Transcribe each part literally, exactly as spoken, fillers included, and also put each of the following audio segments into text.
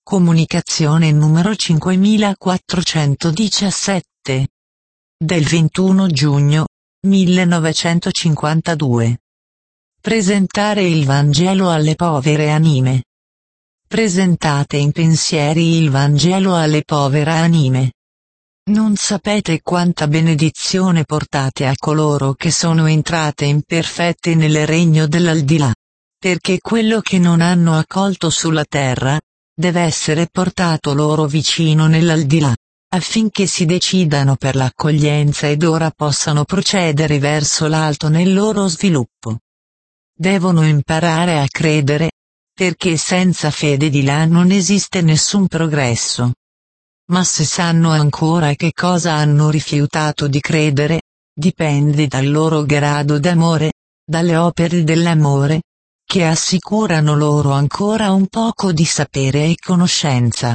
Comunicazione numero cinquemilaquattrocentodiciassette. Del ventuno giugno millenovecentocinquantadue. Presentare il Vangelo alle povere anime. Presentate in pensieri il Vangelo alle povere anime. Non sapete quanta benedizione portate a coloro che sono entrate imperfette nel regno dell'aldilà. Perché quello che non hanno accolto sulla terra, deve essere portato loro vicino nell'aldilà, affinché si decidano per l'accoglienza ed ora possano procedere verso l'alto nel loro sviluppo. Devono imparare a credere, perché senza fede di là non esiste nessun progresso. Ma se sanno ancora che cosa hanno rifiutato di credere, dipende dal loro grado d'amore, dalle opere dell'amore, che assicurano loro ancora un poco di sapere e conoscenza.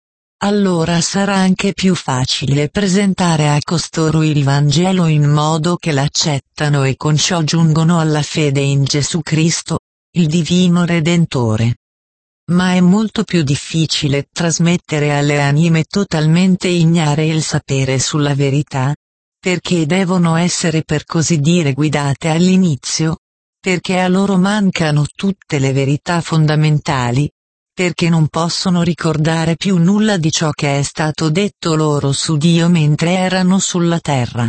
Allora sarà anche più facile presentare a costoro il Vangelo in modo che l'accettano e con ciò giungono alla fede in Gesù Cristo, il Divino Redentore. Ma è molto più difficile trasmettere alle anime totalmente ignare il sapere sulla verità, perché devono essere per così dire guidate all'inizio, perché a loro mancano tutte le verità fondamentali, perché non possono ricordare più nulla di ciò che è stato detto loro su Dio mentre erano sulla terra.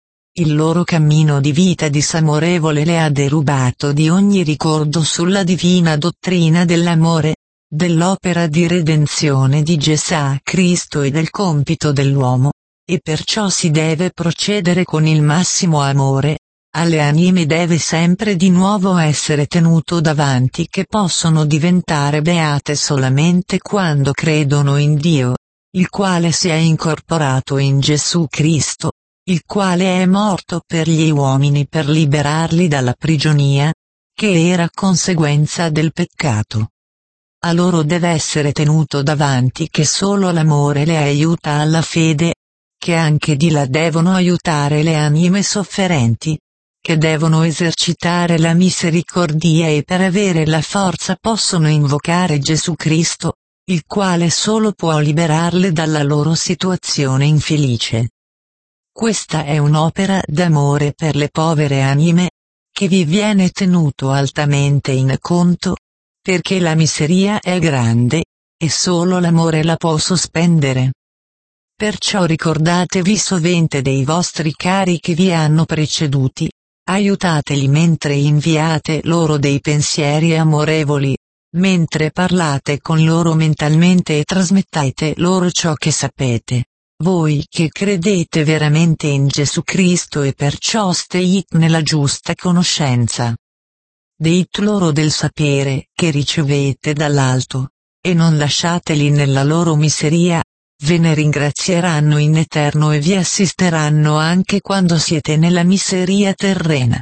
Il loro cammino di vita disamorevole le ha derubato di ogni ricordo sulla divina dottrina dell'amore, dell'opera di redenzione di Gesù Cristo e del compito dell'uomo, e perciò si deve procedere con il massimo amore. Alle anime deve sempre di nuovo essere tenuto davanti che possono diventare beate solamente quando credono in Dio, il quale si è incorporato in Gesù Cristo, il quale è morto per gli uomini per liberarli dalla prigionia, che era conseguenza del peccato. A loro deve essere tenuto davanti che solo l'amore le aiuta alla fede, che anche di là devono aiutare le anime sofferenti, che devono esercitare la misericordia e per avere la forza possono invocare Gesù Cristo, il quale solo può liberarle dalla loro situazione infelice. Questa è un'opera d'amore per le povere anime, che vi viene tenuto altamente in conto, perché la miseria è grande, e solo l'amore la può sospendere. Perciò ricordatevi sovente dei vostri cari che vi hanno preceduti, aiutateli mentre inviate loro dei pensieri amorevoli, mentre parlate con loro mentalmente e trasmettete loro ciò che sapete. Voi che credete veramente in Gesù Cristo e perciò state nella giusta conoscenza. Dite loro del sapere che ricevete dall'alto, e non lasciateli nella loro miseria, ve ne ringrazieranno in eterno e vi assisteranno anche quando siete nella miseria terrena.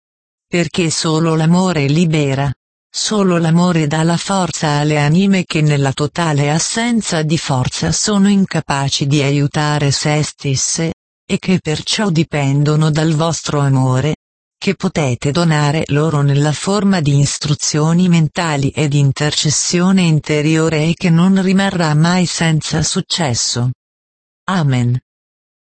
Perché solo l'amore libera, solo l'amore dà la forza alle anime che nella totale assenza di forza sono incapaci di aiutare se stesse, e che perciò dipendono dal vostro amore, che potete donare loro nella forma di istruzioni mentali ed intercessione interiore e che non rimarrà mai senza successo. Amen.